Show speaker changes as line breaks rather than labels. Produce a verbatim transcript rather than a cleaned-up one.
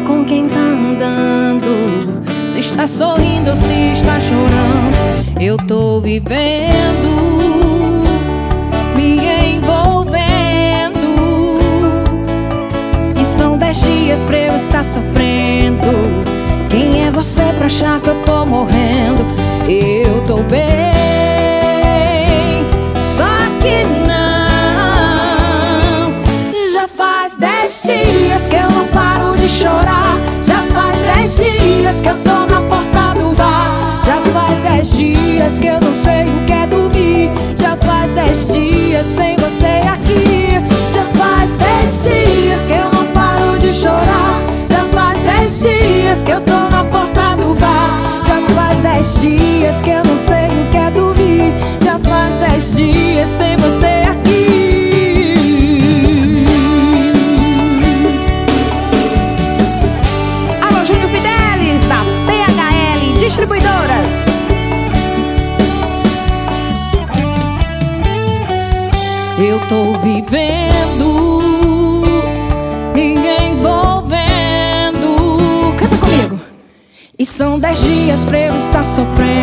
com quem tá andando, se está sorrindo ou se está chorando. Eu tô vivendo, me envolvendo, e são dez dias pra eu estar sofrendo. Quem é você pra achar que eu tô morrendo? Eu tô bem, só que não. Já faz dez dias que eu não paro de chorar. Já faz dez dias que eu tô na porta do bar. Já faz dez dias que eu não sei o que é dormir. Já faz dez dias sem você aqui. Já faz dez dias que eu não paro de chorar. Já faz dez dias que eu tô na porta do bar. Já faz dez dias que eu não sei o que é dormir. Já faz dez dias sem você aqui. Alô, Júnior Fidelis, da P H L Distribuidoras. Eu tô vivendo, me envolvendo. Canta comigo. E são dez dias pra eu estar sofrendo.